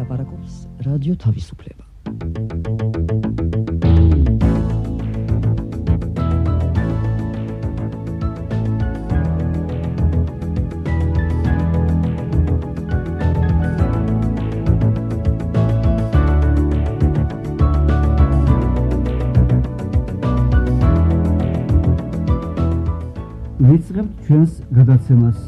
ლაპარაკობს რადიო თავისუფლება. ვიწყებთ ჩვენს გადაცემას.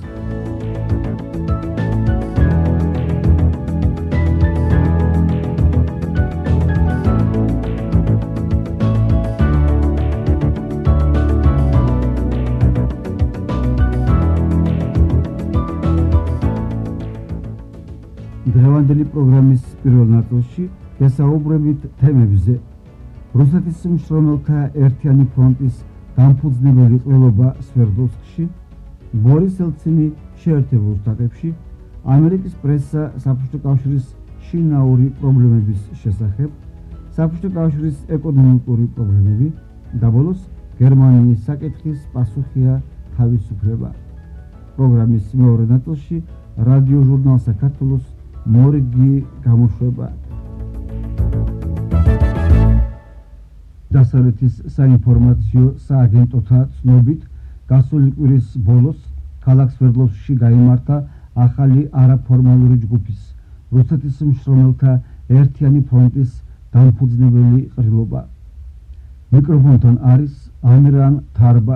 დღევანდელი პროგრამის პირველ ნაწილში გესაუბრებით თემებზე: რუსეთის მშრომელთა ერთიანი ფრონტის დამფუძნებელი ყრილობა სვერდლოვსკში, ბორის ელცინი შეერთებულ შტატებში, ამერიკის პრესა საბჭოთა კავშირის შინაური პრობლემების შესახებ, საბჭოთა კავშირის ეკონომიკური პრობლემები და ბოლოს გერმანიის საკითხის პასუხია თავისუფლება. პროგრამის მეორე ნაწილში რადიო ჟურნალ საქართველოს მორიგი გამოშვება. დასავლეთის საინფორმაციო სააგენტოთა ცნობით, გასული კვირის ბოლოს ქალაქ სვერდლოვსკში გაიმართა ახალი არაფორმალური ჯგუფის რუსეთის მშრომელთა ერთიანი ფრონტის დამფუძნებელი ყრილობა. მიკროფონთან არის ამირან თარბა.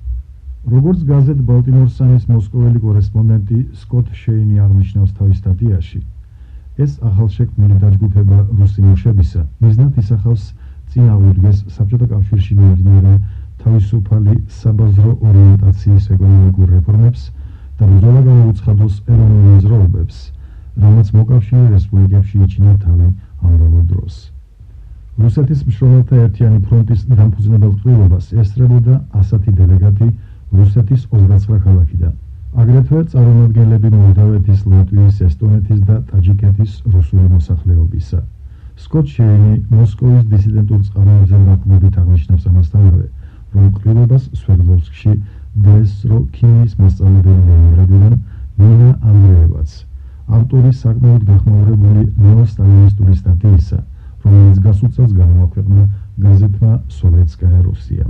როგორც გაზეთ ბალტიმორ სანის მოსკოველი კორესპონდენტი სკოტ შეინი აღნიშნავს თავის სტატიაში, ეს ახალშექმნილი დაჯგუფება რუსი მუშებისა მიზნად ისახავს წინააღმდეგეს საბჭოთა კავშირში მიმდინარე თავისუფალი საბაზრო ორიენტაციის ეკონომიკურ რეფორმებს და ბრძოლა გამოუცხადოს ეროვნულ მოძრაობებს, რამაც მოკავშირე რესპუბლიკებში იჩინა თავი ამავე დროს. რუსეთის მშრომელთა ერთიანი ფრონტის დამფუძნებელ ყრილობას ესწრებოდა 100 დელეგატი რუსეთის 29 ქალაქიდან. აგრეთვე წარმომადგენლები მოლდავეთის, ლატვიის, ესტონეთის და ტაჯიკეთის რუსული მოსახლეობისა. სკოტ შეინი მოსკოვის დისიდენტურ წყაროებზე ნაკლებობით აღნიშნავს ამასთანავე, რომ ყრილობას სვერდლოვსკში დსრო ქიმიის მასწავლებელი ლენინგრადიდან ნინა ანდრეევაც, ავტორი საკმაოდ გახმაურებული ნეოსტალინისტური სტატიისა, რომელიც გასულ წელს გამოაქვეყნა გაზეთმა სოვიეტსკაია რუსია.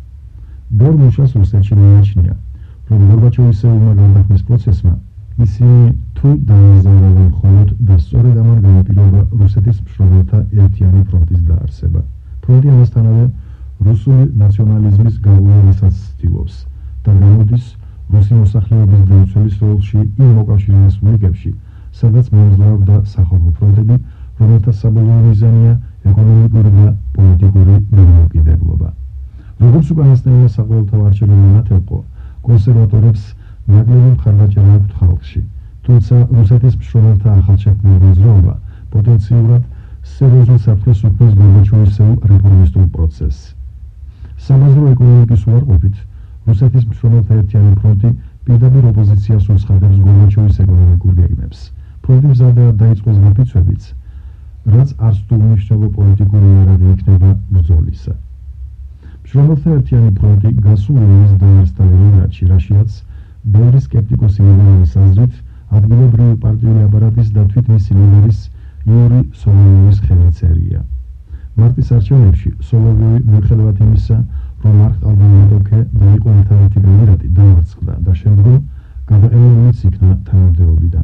ბევრ მუშას რუსეთში მიაჩნია, რომ გორბაჩოვისეულმა გარდაქმნის პროცესმა ისინი თუ დააზარალენ მხოლოდ და სწორედ ამან განაპირობა რუსეთის მშრომელთა ერთიანი ფრონტის დაარსება. ფრონტი ამასთანავე რუსული ნაციონალიზმის გაუქმებასაც ცდილობს და გამოდის რუსი მოსახლეობის დაუცველის როლში იმ მოკავშირე რესპუბლიკებში, სადაც მოემზადებოდა სახალხო ფრონტები, რომელთა საბოლოო მიზანია ეკონომიკური და პოლიტიკური დამოუკიდებლობა. როგორც უკანასკნელი საყოველთაო არჩევნები მონათელყო, კონსერვატორებს ნაკლები მხარდაჭერა აქვთ ხალხში, თუმცა რუსეთის მშრომელთა ახალშექმნილი მოძრაობა პოტენციურად სერიოზულ საფრთხეს უქმნის გორბაჩოვისეულ რეფორმისტულ პროცესს. საბაზრო ეკონომიკის უარყოფით, რუსეთის მშრომელთა ერთიანი ფრონტი პირდაპირ ოპოზიციას უცხადებს გორბაჩოვის ეკონომიკურ გეგმებს. ფრონტი მზადაა დაიწყოს გაფიცვებიც, რაც არც თუ უმნიშვნელო პოლიტიკური იარაღი იქნება ბრძოლისა. მშრომელთა ერთიანი ფრონტი გასული ომის დაარსდა ლენინგრადში, რაშიაც ბევრი სკეპტიკოსი ლენინის აზრით ადგილობრივი პარტიული აპარატის და თვით მისი ლიდერის იური სოლოვიოვის ხელმოწერია. მარტის არჩევნებში სოლოვიოვი მიუხედავად იმისა, რომ არ ჰყავდა მეთოქე და იყო ერთადერთი კანდიდატი, დამარცხდა და შემდგომ გადაყენებულიც იქნა თანამდებობიდან.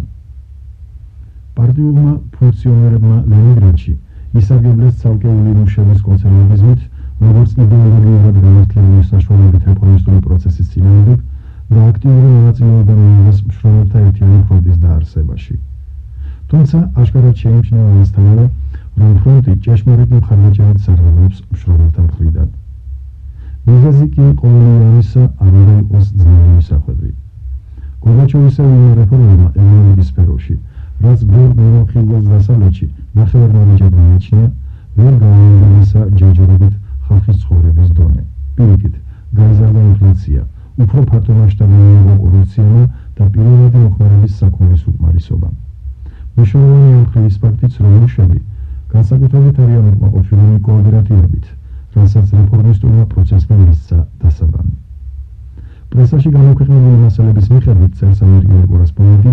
პარტიულმა ფუნქციონერებმა ლენინგრადში ისარგებლეს ცალკეული მუშების კონსერვატიზმით, როგორც იდეოლოგიურად გამართლებული საშუალებით რეფორმისტული პროცესის წინააღმდეგ და აქტიური მონაწილეობა მიიღეს მშრომელთა ერთიანი ფრონტის დაარსებაში. თუმცა აშკარად შეიმჩნევა ამასთანავე, რომ ფრონტი ჭეშმარიტ მხარდაჭერით სარგებლობს მშრომელთა მხრიდან. მიზეზი კი ყოველი ამისა არ უნდა იყოს ძნელი მისახვედრი. გორბაჩოვისეულმა რეფორმებმა ეკონომიკის სფეროში, რაც ბევრ მიმოხილველს დასავლეთში ნახევარმარჯვენად მიიჩნია, ვერ გააუმჯობესა ჯერჯერობით ხალხის ცხოვრების დონე. პირიქით, გაიზარდა ინფლაცია, უფრო ფართომასშტაბური იყო კორუფცია და პირველადი მოხმარების საქონლის უკმარისობა. მნიშვნელოვანი ამხილის ფაქტიც, რომ მუშები განსაკუთრებით არიან უკმაყოფილებული კოოპერატივებით, რასაც რეფორმისტულმა პროცესმა მისცა დასაბამი. პრესაში გამოქვეყნებული მასალების მიხედვით, წერს ამერიკელი კორესპონდენტი,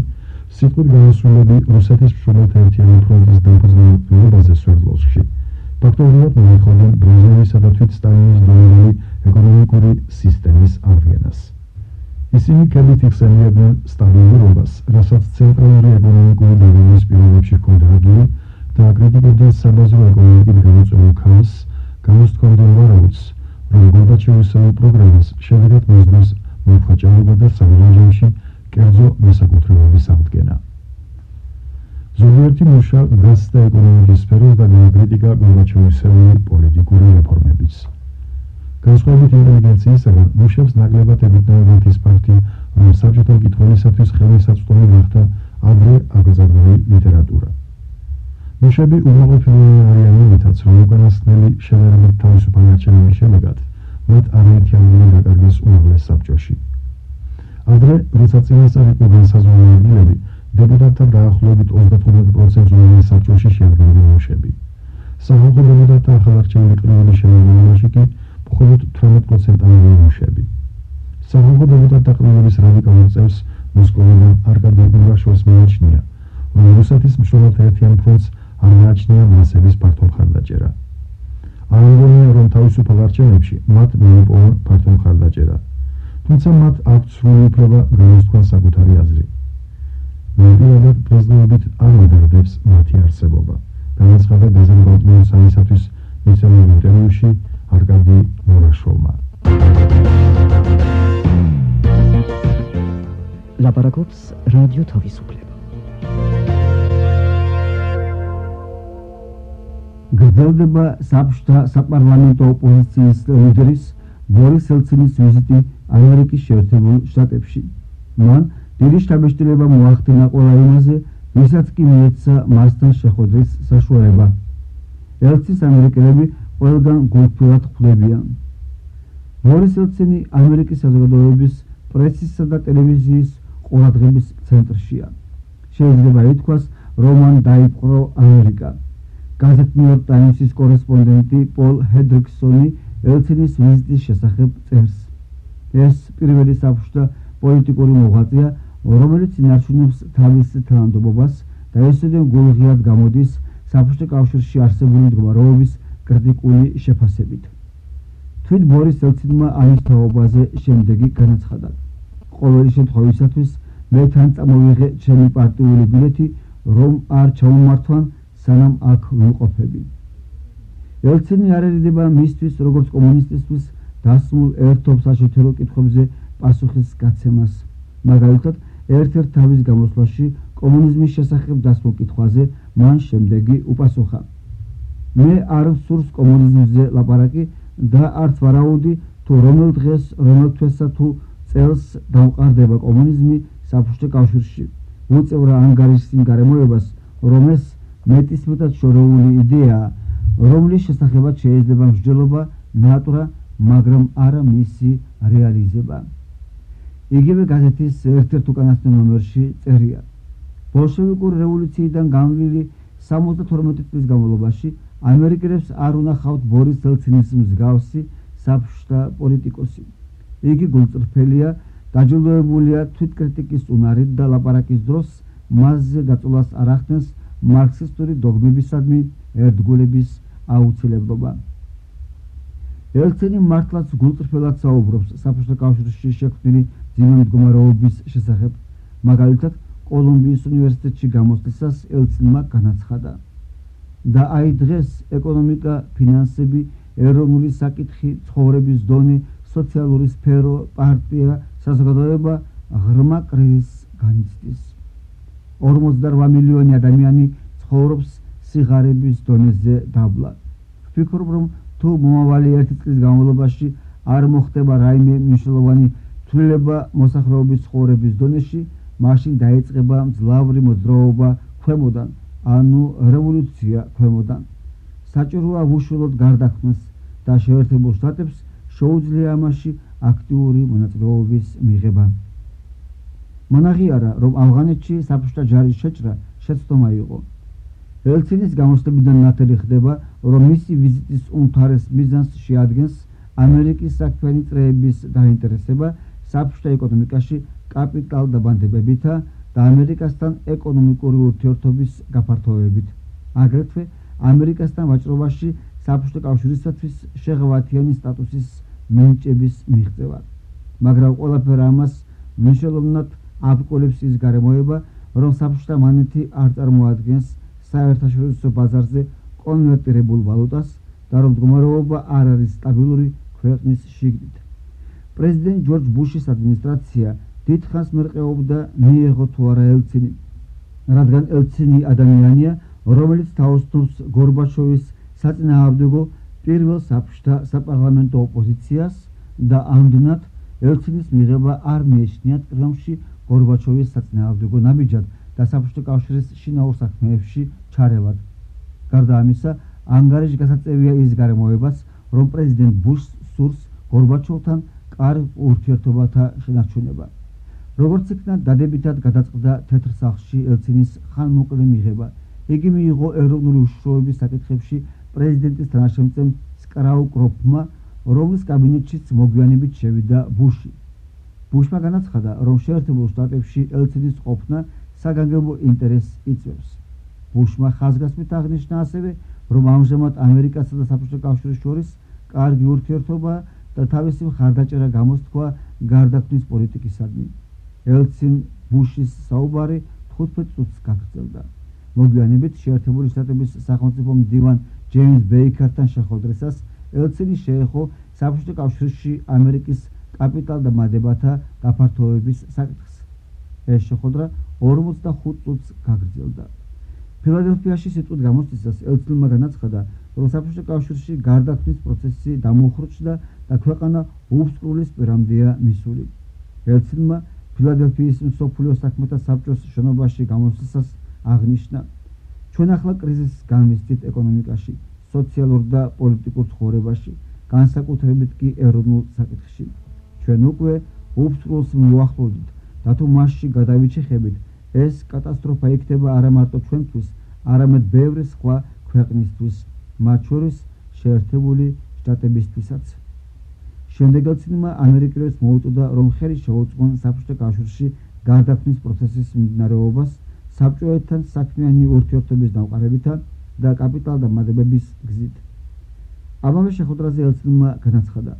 სიტყვით გამოსულები რუსეთის მშრომელთა ერთიანი ფრონტის დამფუძნებაზე სვერდლოვსკში. ფაქტობრივად მოიხმოდნენ ბრეჟნევისა და თვით სტალინის დონალური ეკონომიკური სისტემის აღდგენას. ისინი ქებით იხსენიებდნენ სტაბილურობას, რასაც ცენტრალური ეკონომიკური დაგეგმვის პირობებში ჰქონდა ადგილი და აკრიტიკებდნენ საბაზრო ეკონომიკით გამოწვეულ ქაოსს, გამოსთქვამდნენ ვარაუდს, რომ გორბაჩოვის პროგრამას შედეგად მოსდევს მომხაჭარება და სამართალში კერძო მესაკუთრეობის აღდგენა. ზოგიერთი მუშა გასცდა ეკონომიკის სფეროს და გააკრიტიკა გორბაჩოვის პოლიტიკური რეფორმებიც. განსხვავებით ინტელიგენციისაგან, მუშებს ნაკლებად ებრძოდა ის ფაქტი, რომ საბჭოთა მკითხველისათვის ხელმისაწვდომი გახდა ადრე აბეზადური ლიტერატურა. მუშები უმოყრილებელი არიან იმითაც, რომ უკანასკნელი შედარებით თავისუფალი არჩევნების შედეგად მათ არაერთიანული დაკარგეს უმაღლეს საბჭოში. ადრე, როცა წინასწარ იყო განსაზღვრული ადგილები, დეპუტატთა დაახლოებით 35% უმაღლეს საბჭოში შეადგენდნენ მუშები. სახალხო დეპუტატთა ახალარჩეული ყრილობის შემადგენლობაში კი მხოლოდ 18%-იანი მუშები. სახალხო დეპუტატთა ყრილობის რადიკალურ წევრს მოსკოვიდან არკადი ურაშოვს მიაჩნია, რომ რუსეთის მშრომელთა ერთიან ფრონტს არ მიაჩნია მასების ფართო მხარდაჭერა. არ მგონია, რომ თავისუფალ არჩევნებში მათ მიიპოვა ფართო მხარდაჭერა. თუმცა მათ აქვთ სრული უფლება გამოსთქვან საკუთარი აზრი. ნამდვილად პრეზიდენტობით არ მიდარდებს მათი არსებობა. განაცხადა გაზეთ ბალტიმორისისათვის მისცემულ ინტერვიუში არკადი მურაშოვმა. ლაპარაკობს რადიო თავისუფლება. გრძელდება საბჭოთა საპარლამენტო ოპოზიციის ლიდერის ბორის ელცინის ვიზიტი ამერიკის შეერთებულ შტატებში. მან დიდი შთაბეჭდილება მოახდინა ყველა იმაზე, ვისაც კი მიეცა მასთან შეხვედრის საშუალება. ელცის ამერიკელები ყველგან გულთბილად ხვდებიან. ბორის ელცინი ამერიკის საზოგადოების პრესისა და ტელევიზიის ყურადღების ცენტრშია. შეიძლება ითქვას, რომ მან დაიპყრო ამერიკა. გაზეთ ნიუ-იორკ ტაიმსის კორესპონდენტი პოლ ჰედრიქსონი ელცინის ვიზიტის შესახებ წერს. ეს პირველი საბჭოთა პოლიტიკური მოღვაწეა, რომელიც ინარჩუნებს თავის თანამდებობას და ესედე გულღიად გამოდის საბჭოთა კავშირში არსებული მდგომარეობის კრიტიკული შეფასებით. თვით ბორის ელცინმა ამის თაობაზე შემდეგი განაცხადა: ყოველი შემთხვევისათვის მე თან წამოვიღე ჩემი პარტიული ბილეთი, რომ არ ჩამომართვან, სანამ აქ ვიმყოფები. ელცინი არ ერიდება მისთვის, როგორც კომუნისტისთვის, დასმულ ერთობ საშუალო კითხვებზე პასუხის გაცემას. მაგალითად, ერთ-ერთ თავის გამოსვლაში კომუნიზმის შესახებ დასმულ კითხვაზე მან შემდეგი უპასუხა: მე არ ვსურს კომუნიზმზე ლაპარაკი და არც ვარაუდი თუ რომელ დღეს, რომელ თვესა თუ წელს დამყარდება კომუნიზმი საბჭოთა კავშირში. უწევრა ანგარიშის გარემოებას, რომ ეს მეტისმეტად შორეული იდეაა, რომლის შესახებაც შეიძლება მსჯელობა ნატურა, მაგრამ არა მისი რეალიზება. იგივე გაზეთის ერთ-ერთ უკანასკნელ ნომერში წერია: ბოლშევიკური რევოლუციიდან განვლილი 72 წლის განმავლობაში ამერიკელებს არ უნახავთ ბორის ელცინის მსგავსი საბჭოთა პოლიტიკოსი. იგი გულწრფელია, დაჯილდოებულია თვითკრიტიკის უნარით და ლაპარაკის დროს მასზე დაწოლას არ ახდენს მარქსისტული დოგმებისადმი ერთგულების აუცილებლობა. ელცინი მართლაც გულწრფელად საუბრობს საბჭოთა კავშირში შექმნილი ძიმე მდგომარეობის შესახებ. მაგალითად, კოლუმბიის უნივერსიტეტში გამოსვლისას ელცინმა განაცხადა: და აი დღეს ეკონომიკა, ფინანსები, ეროვნული საკითხი, ცხოვრების დონე, სოციალური სფერო, პარტია, საზოგადოება ღრმა კრიზისს განიცდის. 48 მილიონი ადამიანი ცხოვრობს სიღარიბის დონეზე დაბლა. ვფიქრობ, რომ თუ მომავალი 1 წლის განმავლობაში არ მოხდება რაიმე მნიშვნელოვანი ცვლილება მოსახლეობის ცხოვრების დონეში, მაშინ დაიწყება მძლავრი მოძრაობა ქვემოდან, ანუ რევოლუცია ქვემოდან. საჭიროა ვუშველოდ გარდაქმნას და შეერთებულ შტატებს შეუძლია ამაში აქტიური მონაწილეობის მიღება. მონაღიარა, რომ ავღანეთში საბჭოთა ჯარის შეჭრა შეცდომა იყო. ელცინის გამოსვლებიდან ნათელი ხდება, რომ მისი ვიზიტის უმთავრეს მიზანს შეადგენს ამერიკის საქმიანი წრეების დაინტერესება საბჭოთა ეკონომიკაში კაპიტალ დაბანდებებითა და ამერიკასთან ეკონომიკური ურთიერთობის გაფართოებით. აგრეთვე ამერიკასთან ვაჭრობაში საბჭოთა კავშირისათვის შეღავათიანი სტატუსის მინიჭების მიღწევა. მაგრამ ყველაფერ ამას მნიშვნელოვნად აბკოლებს ის გარემოება, რომ საბჭოთა მონეტი არ წარმოადგენს საერთაშორისო ბაზარზე კონვერტირებულ ვალუტას და რომ მდგომარეობა არ არის სტაბილური ქვეყნის შიგნით. პრეზიდენტ ჯორჯ ბუშის ადმინისტრაცია დიდხანს მერყეობდა მიეღო თუ არა ელცინი, რადგან ელცინი ადამიანია, რომელიც თაოსნობს გორბაჩოვის საწინააღმდეგო პირველ საბჭოთა საპარლამენტო ოპოზიციას და ამდენად ელცინის მიღება არ მიეჩნიათ ყრილში გორბაჩოვის საწინააღმდეგო ნაბიჯად და საბჭოთა კავშირის შინაურ საქმეებში ჩარევად. გარდა ამისა, ანგარიში გასაწევია ის გარემოებაც, რომ პრეზიდენტ ბუშს სურს გორბაჩოვთან კარგ ურთიერთობათა შენარჩუნება. როგორც იქნა დადებითად გადაწყდა თეთრ სახლში ელცინის ხანმოკლე მიღება. იგი მიიღო ეროვნული უშუალოების საკითხებში პრეზიდენტის თანაშემწემ სკრაუკროფმა, რომლის კაბინეტშიც მოგვიანებით შევიდა ბუში. ბუშმა განაცხადა, რომ შეერთებულ შტატებში ელცინის ყოფნა საგანგებო ინტერესს იწვევს. ბუშმა ხაზგასმით აღნიშნა ასევე, რომ ამჟამად ამერიკასა და საბჭოთა კავშირის შორის კარგი ურთიერთობა და თავისი მხარდაჭერა გამოსთქვა გარდაქმნის პოლიტიკისადმი. ელცინ ბუშის საუბარი 15 წუთს გაგრძელდა. მოგვიანებით შეერთებული შტატების სახელმწიფო მდივან ჯეიმს ბეიკერთან შეხვედრისას ელცინი შეეხო საბჭოთა კავშირში ამერიკის კაპიტალდამადებათა გაფართოების საკითხს. ეს შეხვედრა 45 წუთს გაგრძელდა. ფილადელფიაში სიტყვით გამოსვლისას ელცინმა განაცხადა, რომ საბჭოთა კავშირში გარდაქმნის პროცესი დამუხრჩდა და ქვეყანა უსწრულის პირამდეა მისული. ელცინმა ფილადელფიის მსოფლიო საქმეთა საბჭოს შენობაში გამოსვლისას აღნიშნა, ჩვენ ახლა კრიზისს განვისდით ეკონომიკაში, სოციალურ და პოლიტიკურ ცხოვრებაში, განსაკუთრებით კი ეროვნულ საკითხში. ჩვენ უკვე უსწრულს მივახლოვდით და თუ მასში გადავიჩეხებით, ეს კატასტროფა იქნება არა მარტო ჩვენთვის, არამედ ბევრი სხვა ქვეყნისთვის, მათ შორის შეერთებული შტატებისთვისაც. შემდეგ ელცინმა ამერიკელებს მოუწოდა, რომ ხელი შეუწყონ საბჭოთა კავშირში გარდაქმნის პროცესის მიმდინარეობას საბჭოებთან საქმიანი ურთიერთობის დამყარებითა და კაპიტალდამადებების გზით. ამავე შეხვედრაზე ელცინმა განაცხადა,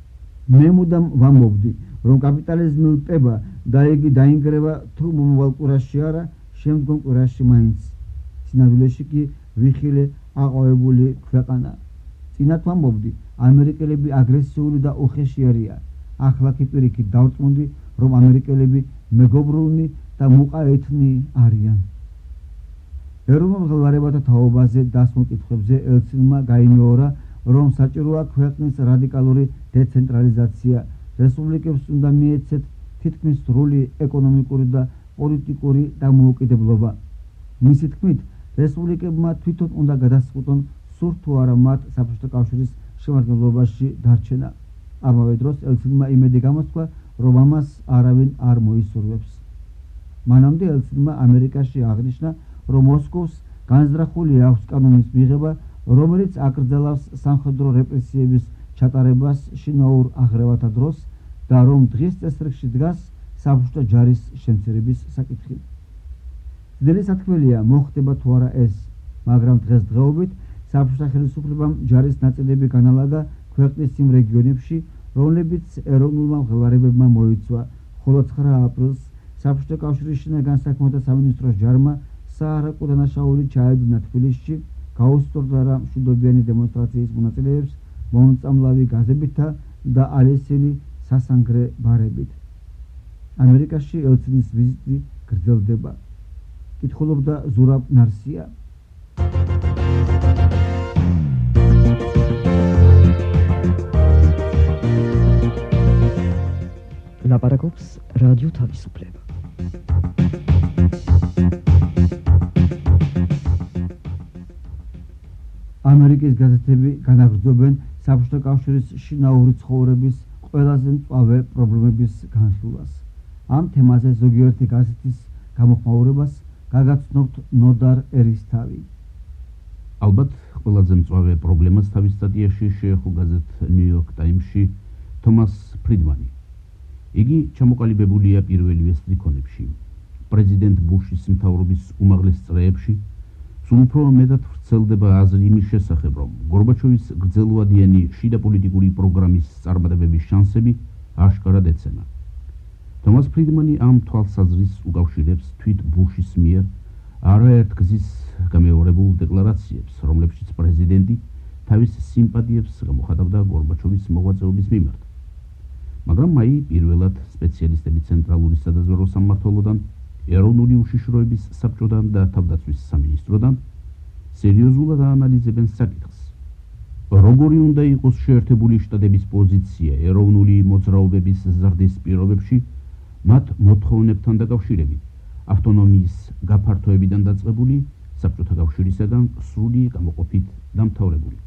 მე მუდამ ვამბობდი, რომ კაპიტალიზმი უტება და იგი დაინგრევა თუ მომავალ კვირაში არა, შემდგომ კვირაში მაინც. სინამდვილეში კი ვიხილე აყვავებული ქვეყანა. წინათ ვამბობდი, ამერიკელები აგრესიული და უხეშიერია. ახლა კი პირიქით დავწმუნდი, რომ ამერიკელები მეგობრულნი და მუყაეთნი არიან. ეროვნულ მღელვარებათა თაობაზე დასმულ კითხვებზე ელცინმა გაიმეორა, რომ საჭიროა ქვეყნის რადიკალური დეცენტრალიზაცია, რესპუბლიკებს უნდა მიეცეთ თითქმის სრული ეკონომიკური და პოლიტიკური დამოუკიდებლობა. მისი თქმით, რესპუბლიკებმა თვითონ უნდა გადასწყვიტონ, სურთ თუ არა მათ საბჭოთა კავშირის შემადგენლობაში დარჩენა. ამავე დროს ელცინმა იმედი გამოსთქვა, რომ ამას არავინ არ მოისურვებს. მანამდე ელცინმა ამერიკაში აღნიშნა, რომ მოსკოვს განზრახული აქვს კანონის მიღება, რომელიც აკრძალავს სამხედრო რეპრესიების ჩატარებას შინაურ აღრევათა დროს და რომ დღის წესრიგში დგას საბჭოთა ჯარის შემცირების საკითხი. ძნელი სათქმელია, მოხდება თუ არა ეს, მაგრამ დღესდღეობით საბჭოთა ხელისუფლებამ ჯარის ნაწილები განალაგა ქვეყნის იმ რეგიონებში, რომლებიც ეროვნულმა მღელვარებებმა მოიცვა, ხოლო 9 აპრილს საბჭოთა კავშირის შინაგან საქმეთა სამინისტროს ჯარმა საარაკო დანაშაული ჩაედინა თბილისში, გაუსწორდა რა მშვიდობიანი დემონსტრაციის მონაწილეებს მომწამლავი გაზებითა და ალესილი სასანგრე ბარებით. ამერიკაში ელცინის ვიზიტი გრძელდება. კითხულობდა ზურაბ ნარსია. ლაპარაკობს რადიო თავისუფლება. ამერიკის გაზეთები განაგრძობენ საბჭოთა კავშირის შინაური ცხოვრების ყველაზე მწვავე პრობლემების განხილვას. ამ თემაზე ზოგიერთი გაზეთის გამოხმაურებას გაგაცნობთ ნოდარ ერისთავი. ალბათ ყველაზე მწვავე პრობლემას თავის სტატიაში შეეხო გაზეთ ნიუ-იორკ ტაიმსში თომას ფრიდმანი. იგი ჩამოყალიბებულია პირველივე სტრიქონებში. პრეზიდენტ ბუშის მთავრობის უმაღლეს წრეებში სულ უფრო მეტად ვრცელდება აზრი იმის შესახებ, რომ გორბაჩოვის გრძელვადიანი შიდა პოლიტიკური პროგრამის წარმატებების შანსები აშკარად ეცემა. თომას ფრიდმანი ამ თვალსაზრისს უკავშირებს თვით ბუშის მიერ არაერთ გზის გამეორებულ დეკლარაციებს, რომლებშიც პრეზიდენტი თავის სიმპათიებს გამოხატავდა გორბაჩოვის მოღვაწეობის მიმართ. მაგრამ მაი პირველად სპეციალისტები ცენტრალური სადაზვერვო სამმართველოდან, ეროვნული უშიშროების საბჭოდან და თავდაცვის სამინისტროდან სერიოზულად აანალიზებენ საკითხს. როგორი უნდა იყოს შეერთებული შტატების პოზიცია ეროვნული მოძრაობების ზრდის პირობებში, მათ მოთხოვნებთან დაკავშირებით, ავტონომიის გაფართოებიდან დაწყებული, საბჭოთა კავშირისაგან სრული გამოყოფით დამთავრებული.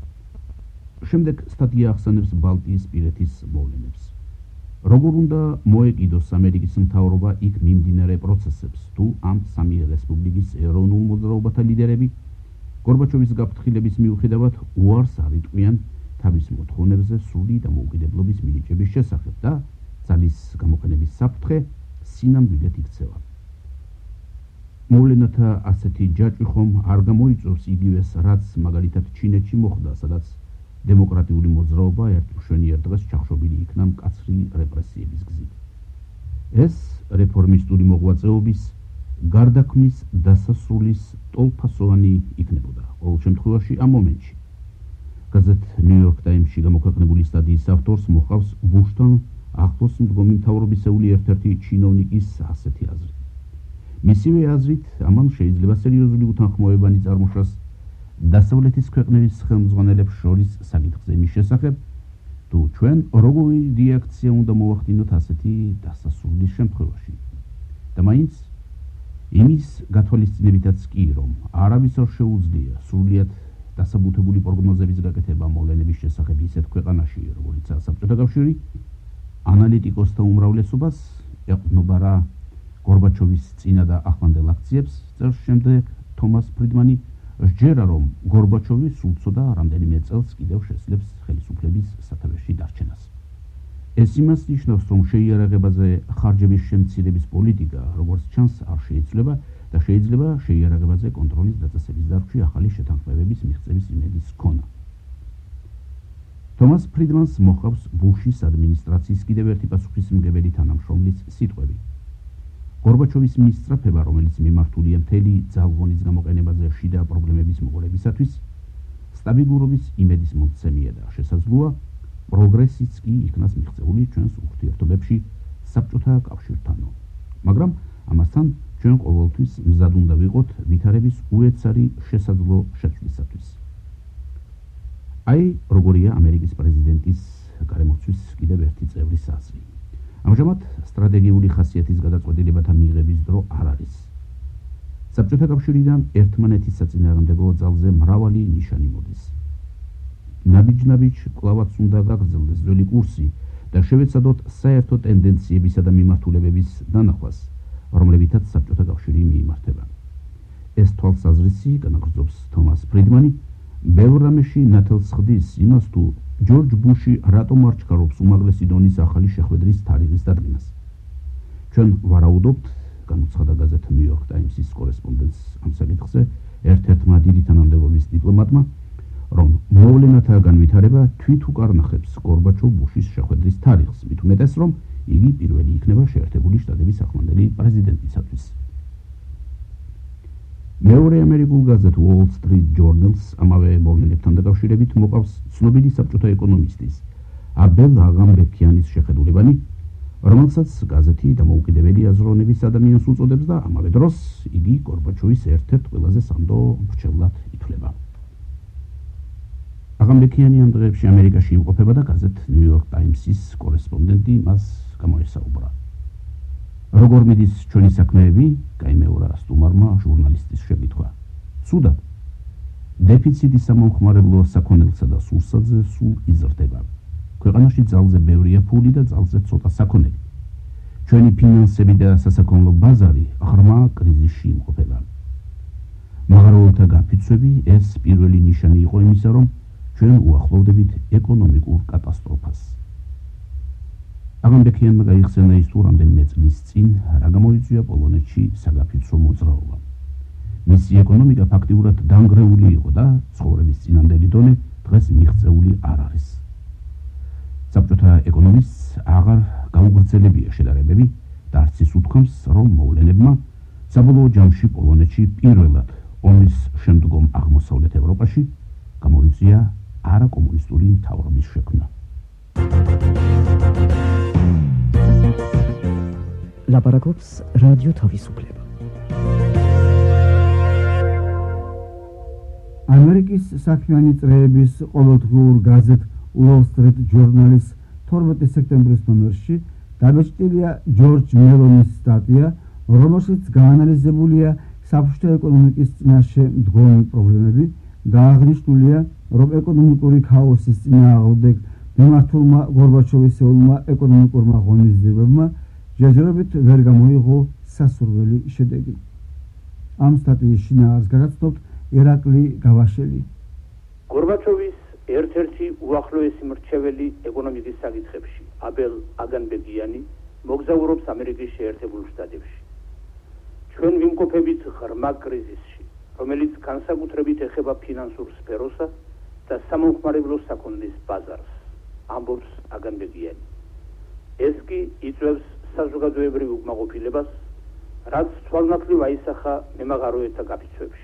შემდეგ სტატია ახსენებს ბალტიისპირეთის მოვლენებს. როგორ უნდა მოეკიდოს ამერიკის მთავრობა იქ მიმდინარე პროცესებს, თუ ამ სამი რესპუბლიკის ეროვნულ მოძრაობათა ლიდერები გორბაჩოვის გაფრთხილების მიუხედავად უარს არ იტყვიან თავის მოთხოვნებზე სრული დამოუკიდებლობის მინიჭების შესახებ და ძალის გამოყენების საფრთხე სინამდვილედ იქცევა. მოვლენათა ასეთი ჯაჭვი ხომ არ გამოიწვევს იგივეს, რაც მაგალითად ჩინეთში მოხდა, სადაც დემოკრატიული მოძრაობა ერთმშვენიერ დღეს ჩახშობილი იქნა მკაცრი რეპრესიების გზით. ეს რეფორმისტული მოღვაწეობის გარდაქმნის დასასრულის ტოლფასოვანი იქნებოდა. ყოველ შემთხვევაში ამ მომენტში გაზეთ New York Times-ში გამოქვეყნებული სტატიის ავტორს მოჰყავს ბუშთან ახლოს მდგომი მთავრობისეული ერთ-ერთი ჩინოვნიკის ასეთი აზრი. მისივე აზრით, ამან შეიძლება სერიოზული უთანხმოებანი წარმოშას დასავლეთის ქვეყნების ხელმძღვანელებს შორის საკითხზე იმის შესახებ, თუ ჩვენ როგორი რეაქცია უნდა მოვახდინოთ ასეთი დასასრულის შემთხვევაში. და მაინც იმის გათვალისწინებითაც კი, რომ არავის არ შეუძლია სრულიად დასაბუთებული პროგნოზების გაკეთება მოვლენების შესახებ ისეთ ქვეყანაში, როგორიცაა საბჭოთა კავშირი, ანალიტიკოსთა უმრავლესობას ეყრდნობა რა გორბაჩოვის წინა და ახლანდელ აქციებს, წერს შემდეგ თომას ფრიდმანი, სჯერა, რომ გორბაჩოვი სულცო და რამდენიმე წელს კიდევ შესძლებს ხელისუფლების სათავეში დარჩენას. ეს იმას ნიშნავს, რომ შეიარაღებაზე ხარჯების შემცირების პოლიტიკა, როგორც ჩანს, არ შეიცვლება და შეიძლება შეიარაღებაზე კონტროლის დაწესების დარგში ახალი შეთანხმებების მიღწევის იმედის ქონა. თომას ფრიდმანს მოჰყავს ბუშის ადმინისტრაციის კიდევ ერთი პასუხისმგებელი თანამშრომლის სიტყვები. გორბაჩოვის მისწრაფება, რომელიც მიმართულია მთელი ძალღვონის გამოყენებაზე შიდა პრობლემების მოყოლებისათვის, სტაბილურობის იმედის მომცემია და შესაძლოა პროგრესიც კი იქნას მიღწეული ჩვენს ურთიერთობებში საბჭოთა კავშირთანო. მაგრამ ამასთან ჩვენ ყოველთვის მზად უნდა ვიყოთ ვითარების უეცარი შესაძლო შეცვლისათვის. აი როგორია ამერიკის პრეზიდენტის გარემოცვის კიდევ ერთი წევრის აზრი. ამჟამად სტრატეგიული ხასიათის გადაწყვეტილებათა მიღების დრო არ არის. საბჭოთა კავშირიდან ერთმანეთის საწინააღმდეგო ძალზე მრავალი ნიშანი მოდის. ნაბიჯ-ნაბიჯ კვლავაც უნდა გაგრძელდეს ძველი კურსი და შევეცადოთ საერთო ტენდენციებისა და მიმართულებების დანახვას, რომლებითაც საბჭოთა კავშირი მიიმართება. ეს თვალსაზრისი განაგრძობს თომას ფრიდმანი, ბევრ რამეში ნათელს ხდის იმას, თუ ჯორჯ ბუში რატომ არ ჩქარობს უმაღლესი დონის ახალი შეხვედრის თარიღის დადგენას. ჩვენ ვარაუდობთ, განუცხადა გაზეთ New York Times-ის კორესპონდენტს ამ საკითხზე, ერთ-ერთმა დიდი თანამდებობის დიპლომატმა, რომ მოვლენათა განვითარება თვით უკარნახებს გორბაჩოვ-ბუშის შეხვედრის თარიღს, მით უმეტეს, რომ იგი პირველი იქნება შეერთებული შტატების ახლანდელი პრეზიდენტისათვის. მეორე ამერიკულ გაზეთ Wall Street Journal-ს ამავე მოვლენებთან დაკავშირებით მოყავს ცნობილი საბჭოთა ეკონომისტის აბელ აღამბექიანის შეხედულებანი, რომელსაც გაზეთი დამოუკიდებელი აზროვნების ადამიანს უწოდებს და ამავე დროს იგი გორბაჩოვის ერთ-ერთ ყველაზე სანდო მრჩევლად ითვლება. აღამბექიანი ამ დღეებში ამერიკაში იმყოფება და გაზეთ New York Times-ის კორესპონდენტი მას გამოესაუბრა. როგორ მიდის ჩვენი საქმეები? გაიმეორა სტუმარმა ჟურნალისტის შეკითხვა. ცუდად. დეფიციტი სამომხმარებლო საქონელსა და სურსათზე სულ იზრდება. ქვეყანაში ძალზე ბევრია ფული და ძალზე ცოტა საქონელი. ჩვენი ფინანსები და სასაქონლო ბაზარი ღრმა კრიზისში იმყოფება. მაღაროელთა გაფიცვები ეს პირველი ნიშანი იყო იმისა, რომ ჩვენ უახლოვდებით ეკონომიკურ კატასტროფას. აღამბექიანმა გაიხსენა ის თუ რამდენიმე წლის წინ რა გამოიწვია პოლონეთში საგაფიცვო მოძრაობა. მისი ეკონომიკა ფაქტიურად დანგრეული იყო და ცხოვრების წინანდელი დონე დღეს მიღწეული არ არის. საბჭოთა ეკონომისტს აღარ გაუგრძელებია შედარებები და არც ის უთქვამს, რომ მოვლენებმა საბოლოო ჯამში პოლონეთში პირველად ომის შემდგომ აღმოსავლეთ ევროპაში გამოიწვია არაკომუნისტური მთავრობის შექმნა. ლაპარაკობს რადიო თავისუფლება. ამერიკის საქმიანი წრეების ყოველდღიურ გაზეთ Wall Street Journal-ის 12 სექტემბრის ნომერში დაბეჭდილია ჯორჯ მელონის სტატია, რომელშიც გაანალიზებულია საბჭოთა ეკონომიკის წინაშე მდგომი პრობლემები და აღნიშნულია, რომ ეკონომიკური ქაოსის წინააღმდეგ მიმართულმა გორბაჩოვის-ეულმა ეკონომიკურმა ღონისძიებებმა ჯერჯერობით ვერ გამოიღო სასურველი შედეგი. ამ სტატიის შინაარსს გაგაცნობთ ერაკლი გავაშელი. გორბაჩოვის ერთ-ერთი უახლოესი მრჩეველი ეკონომიკის საკითხებში, აბელ აგანბეგიანი, მოგზაურობს ამერიკის შეერთებულ შტატებში. ჩვენ ვიმყოფებით ღრმა კრიზისში, რომელიც განსაკუთრებით ეხება ფინანსურ სფეროსა და სამომხმარებლო საქონლის ბაზარს, ამბობს აგანბეგიანი. ეს კი იწვევს საზოგადოებრივ უკმაყოფილებას, რაც თვალნათლივ აისახა მემაღაროეთა გაფიცვებში.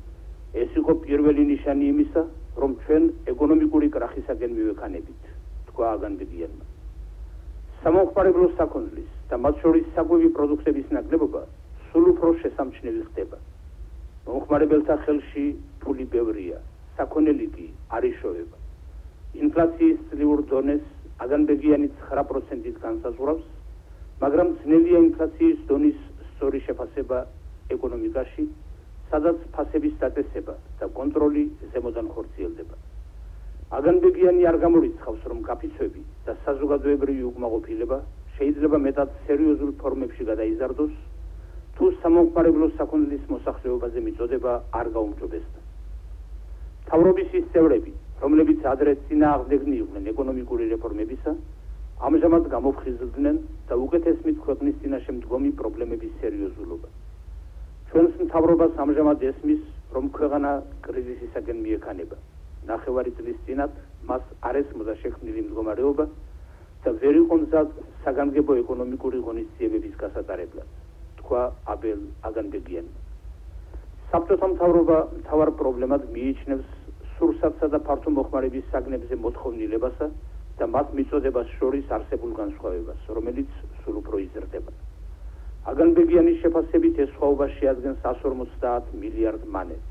ეს იყო პირველი ნიშანი იმისა, რომ ჩვენ ეკონომიკური კრახისაკენ მივექანებით, თქვა აგანბეგიანმა. სამომხმარებლო საქონლის და მათ შორის საკვები პროდუქტების ნაკლებობა სულ უფრო შესამჩნევი ხდება. მომხმარებელთა ხელში ფული ბევრია, საქონელი კი არ იშოვება. ინფლაციის წლიურ დონეს აგანბეგიანი 9%-ით განსაზღვრავს, მაგრამ ძნელია ინფლაციის დონის სწორი შეფასება ეკონომიკაში, სადაც ფასების დაწესება და კონტროლი ზემოდან ხორციელდება. აგანბეგიანი არ გამორიცხავს, რომ გაფიცვები და საზოგადოებრივი უკმაყოფილება შეიძლება მეტად სერიოზულ ფორმებში გადაიზარდოს, თუ სამომხმარებლო საქონლის მოსახლეობაზე მიწოდება არ გაუმჯობესდა. მთავრობის ის წევრები, რომლებიც ადრე წინააღმდეგნი იყვნენ ეკონომიკური რეფორმებისა, ამჟამად გამოფხიზლდნენ და უკეთესმით ქვეყნის წინაშე მდგომი პრობლემების სერიოზულობა. ჩვენს მთავრობას ამჟამად ესმის, რომ ქვეყანა კრიზისისაკენ მიექანება. ნახევარი წლის წინათ მას არ ესმოდა შექმნილი მდგომარეობა და ვერ იყო მზად საგანგებო ეკონომიკური ღონისძიებების გასატარებლად, თქვა აბელ აგანბეგიანმა. საბჭოთა მთავრობა მთავარ პრობლემად მიიჩნევს სურსათსა და ფართო მოხმარების საგნებზე მოთხოვნილებასა და მათ მიწოდებას შორის არსებულ განსხვავებას, რომელიც სულ უფრო იზრდება. აგანბეგიანის შეფასებით ეს სხვაობა შეადგენს 150 მილიარდ მანეთს.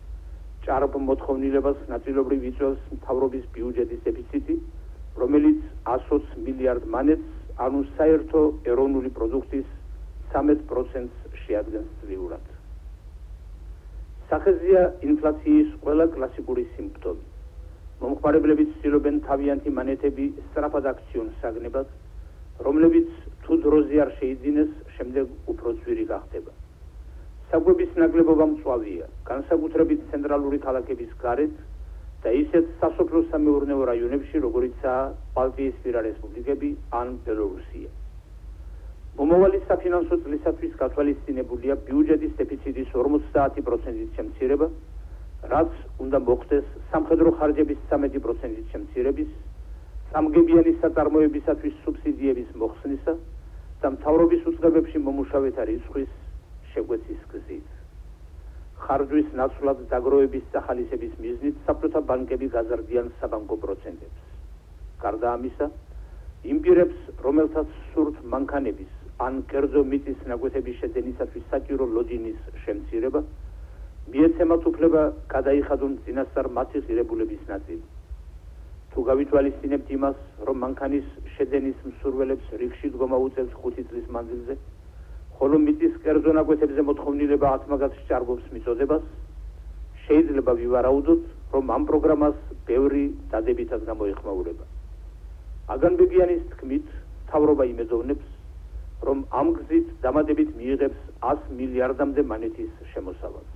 ჭარბ მოთხოვნილებას ნაწილობრივ იწვევს მთავრობის ბიუჯეტის დეფიციტი, რომელიც 120 მილიარდ მანეთს, ანუ საერთო ეროვნული პროდუქტის 13%-ს შეადგენს წლიურად. სახეზეა ინფლაციის ყველა კლასიკური სიმპტომი. მომხმარებლები ცდილობენ თავიანთი მანეთები სწრაფად აქციონ საგნებად, რომლებიც თუ დროზე არ შეიძინეს, შემდეგ უფრო ძვირი გახდება. საკვების ნაკლებობა მწვავეა, განსაკუთრებით ცენტრალური ქალაქების გარეთ და ისეთ სასოფლო-სამეურნეო რაიონებში, როგორიცაა ბალტიისპირა რესპუბლიკები ან ბელორუსია. მომავალი საფინანსო წლისათვის გათვალისწინებულია ბიუჯეტის დეფიციტის 50%-ით შემცირება, რაც უნდა მოხდეს სამხედრო ხარჯების 13%-ით შემცირების, სამგებიანი საწარმოებისათვის სუბსიდიების მოხსნისა და მთავრობის უწყებებში მომუშავეთა რიცხვის შეგვეცის გზით. ხარჯვის ნაცვლად დაგროვების სახალისების მიზნით საბჭოთა ბანკები გაზრდიან საბანკო პროცენტებს. გარდა ამისა, იმ პირებს, რომელთაც სურთ მანქანების ან კერძო მიწის ნაკვეთების შეძენისათვის საჭირო ლოჯინის შემცირება, მიეცემათ უფლება გადაიხადონ წინასწარ მათი ღირებულების ნაწილი. თუ გავითვალისწინებთ იმას, რომ მანქანის შეძენის მსურველებს რიგში დგომა უწევს 5 წლის მანძილზე, ხოლო მიწის კერძო ნაკვეთებზე მოთხოვნილება 10 მაგათს ჭარბობს მიწოდებას, შეიძლება ვივარაუდოთ, რომ ამ პროგრამას ბევრი დადებითად გამოეხმაურება. აგანბეგიანის თქმით, მთავრობა იმედოვნებს, რომ ამ გზით დამატებით მიიღებს 100 მილიარდამდე მანეთის შემოსავალს.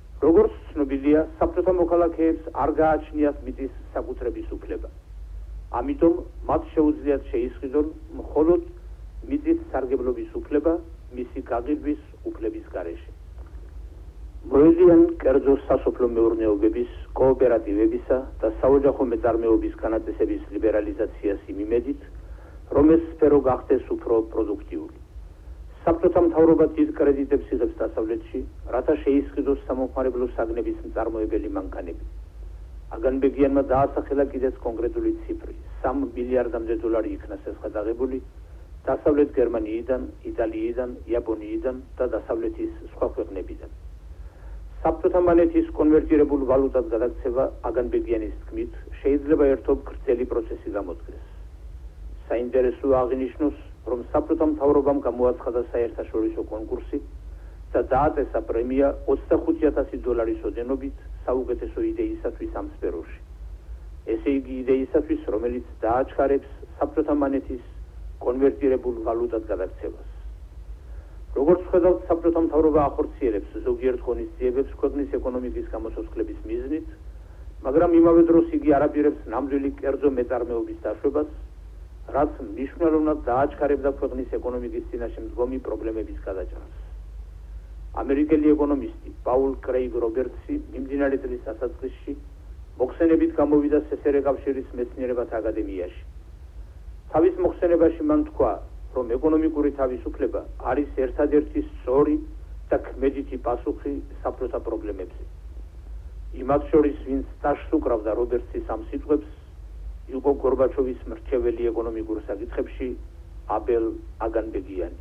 როგორც ცნობილია, საბჭოთა მოქალაქეებს არ გააჩნიათ მიწის საკუთრების უფლება. ამიტომ მათ შეუძლიათ შეისყიდონ მხოლოდ მიწის სარგებლობის უფლება მისი გაღიდვის უფლების გარეშე. მოედიან კერძო სასოფლო მეურნეობების, კოოპერატივებისა და საოჯახო მეწარმეობის განაწესების ლიბერალიზაციას იმ იმედით, რომ ეს სფერო გახდეს უფრო პროდუქტიული. საბჭოთა მთავრობა დიდ კრედიტებს იღებს დასავლეთში, რათა შეისყიდოს სამომხმარებლო საგნების მწარმოებელი მანქანები. აგანბეგიანმა დაასახელა კიდეც კონკრეტული ციფრი, 3 მილიარდამდე დოლარი იქნას ეს გადაღებული დასავლეთ გერმანიიდან, იტალიიდან, იაპონიიდან და დასავლეთის სხვა ქვეყნებიდან. საბჭოთა მონეტის კონვერტირებულ ვალუტად გადაქცევა აგანბეგიანის თქმით შეიძლება ერთობ გრძელი პროცესი გამოდგეს. საინტერესოა აღინიშნოს, რომ საბჭოთა მთავრობამ გამოაცხადა საერთაშორისო კონკურსი და დააწესა პრემია 25,000 დოლარის ოდენობით საუკეთესო იდეისათვის ამ სფეროში. ესე იგი იდეისათვის, რომელიც დააჩქარებს საბჭოთა მონეტის კონვერტირებულ ვალუტად გადაქცევას. როგორც ხედავთ, საბჭოთა მთავრობა ახორციელებს ზოგიერთ ღონისძიებებს ქვეყნის ეკონომიკის გამოსოსკლების მიზნით, მაგრამ იმავე დროს იგი არაპირებს ნამდვილი კერძო მეწარმეობის დაშვებას, რაც მნიშვნელოვნად დააჩქარებდა ქვეყნის ეკონომიკის წინაშე მდგომი პრობლემების გადაჭრას. ამერიკელი ეკონომისტი პაულ კრეიგ რობერტსი მიმდინარე წლის დასაწყისში მოხსენებით გამოვიდა სსრ კავშირის მეცნიერებათა აკადემიაში. თავის მოხსენებაში მან თქვა, რომ ეკონომიკური თავისუფლება არის ერთადერთი სწორი და ქმედითი პასუხი საბჭოთა პრობლემებზე. იმათ შორის, ვინც სტაჟს უკრავდა რობერტსის ამ სიტყვებს, იყო გორბაჩოვის მრჩეველი ეკონომიკურ საკითხებში აბელ აგანბეგიანი.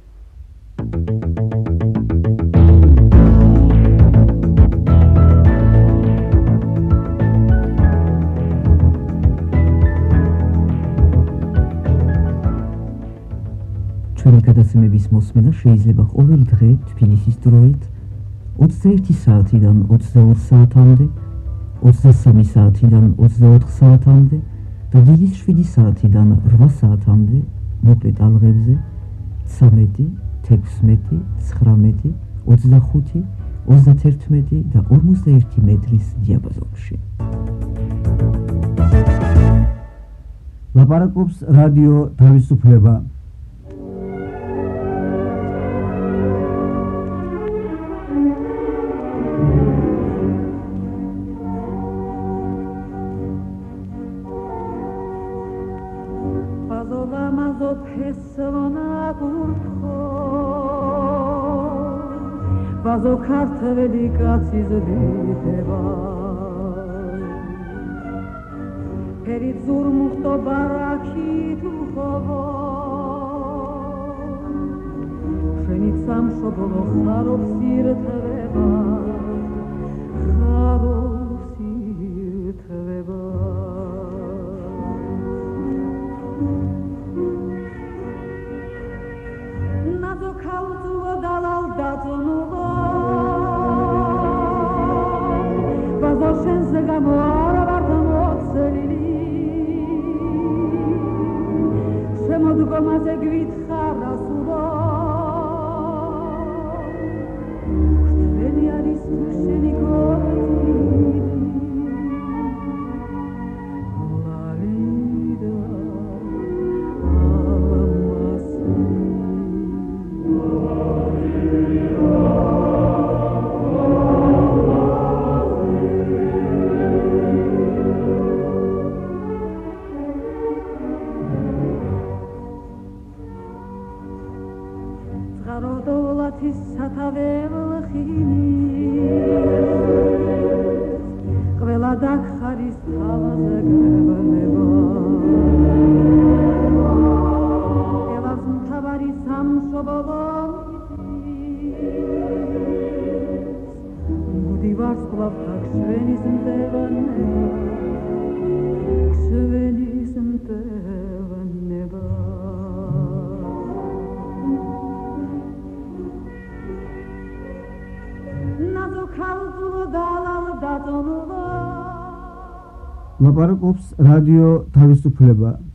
ჩვენი გადაცემების მოსმენა შეიძლება ყოველ დღე თბილისის დროით 21 საათიდან 22 საათამდე, 23 საათიდან 24 საათამდე და დილის 7 საათიდან 8 საათამდე მოკლე ტალღებზე 13, 16, 19, 25, 31 და 41 მეტრის დიაპაზონში. ლაპარაკობს რადიო თავისუფლება. Vazo kartveli kaczi zditeva Perit zurmuhto barakit uchovo Pszenicam szobolo charov sirtveva Charov sirtveva Nazo kautulo dalal datonulo Vazo gamoara vartamotselili Szemodgo maze gwit harasulo Chtveli aris tusheni gotili Lalida alamasi ყველა დახარის თავაზე გეუბნება ელას მთავარი სამშობლო მოდი ვარსკვლავთა ქსვენის მტევანება ქსვენის მტევანება ლაპარაკობს რადიო თავისუფლება.